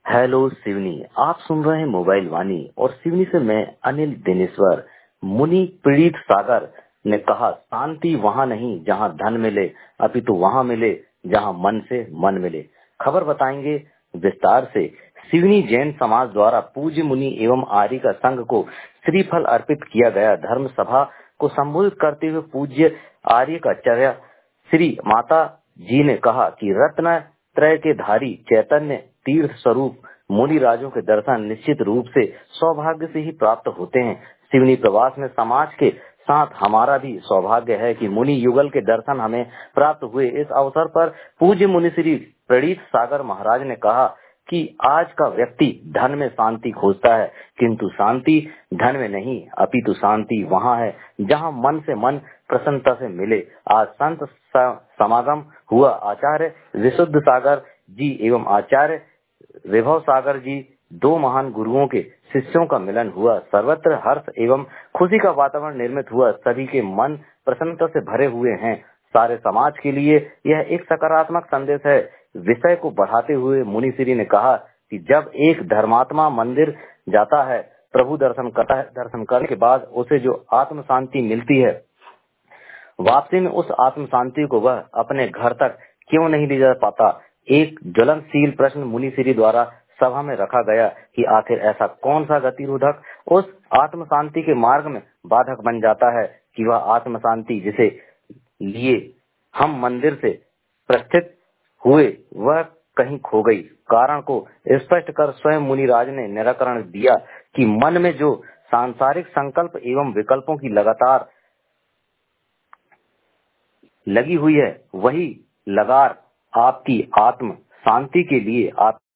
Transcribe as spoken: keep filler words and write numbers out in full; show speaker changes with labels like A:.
A: Hello Seoni, आप सुन रहे हैं मोबाइल वाणी और सिवनी से मैं अनिल दिनेश्वर। मुनि पीड़ित सागर ने कहा, शांति वहाँ नहीं जहाँ धन मिले, अपितु वहाँ मिले जहाँ मन से मन मिले। खबर बताएंगे विस्तार से। सिवनी जैन समाज द्वारा पूज्य मुनि एवं आर्य का संघ को श्रीफल अर्पित किया गया। धर्म सभा को संबोधित करते हुए पूज्य आर्य का आचार्य श्री माता जी ने कहा कि रत्न त्रय के धारी चैतन्य तीर्थ स्वरूप मुनि राजों के दर्शन निश्चित रूप से सौभाग्य से ही प्राप्त होते हैं। सिवनी प्रवास में समाज के साथ हमारा भी सौभाग्य है कि मुनि युगल के दर्शन हमें प्राप्त हुए। इस अवसर पर पूज्य मुनि श्री प्रणीत सागर महाराज ने कहा कि आज का व्यक्ति धन में शांति खोजता है, किंतु शांति धन में नहीं, अपितु शांति वहाँ है जहाँ मन से मन प्रसन्नता से मिले। आज संत समागम हुआ। आचार्य विशुद्ध सागर जी एवं आचार्य विभव सागर जी, दो महान गुरुओं के शिष्यों का मिलन हुआ। सर्वत्र हर्ष एवं खुशी का वातावरण निर्मित हुआ। सभी के मन प्रसन्नता से भरे हुए हैं। सारे समाज के लिए यह एक सकारात्मक संदेश है। विषय को बढ़ाते हुए मुनि श्री ने कहा कि जब एक धर्मात्मा मंदिर जाता है, प्रभु दर्शन करता है, दर्शन करने के बाद उसे जो आत्म शांति मिलती है, वापसी में उस आत्म शांति को वह अपने घर तक क्यों नहीं ले जा पाता। एक ज्वलनशील प्रश्न मुनि श्री द्वारा सभा में रखा गया कि आखिर ऐसा कौन सा गतिरोधक उस आत्म शांति के मार्ग में बाधक बन जाता है कि वह आत्म शांति जिसे लिए हम मंदिर से प्रस्थित हुए वह कहीं खो गई। कारण को स्पष्ट कर स्वयं मुनिराज ने निराकरण दिया कि मन में जो सांसारिक संकल्प एवं विकल्पों की लगातार लगी हुई है, वही लगार आपकी आत्म शांति के लिए आप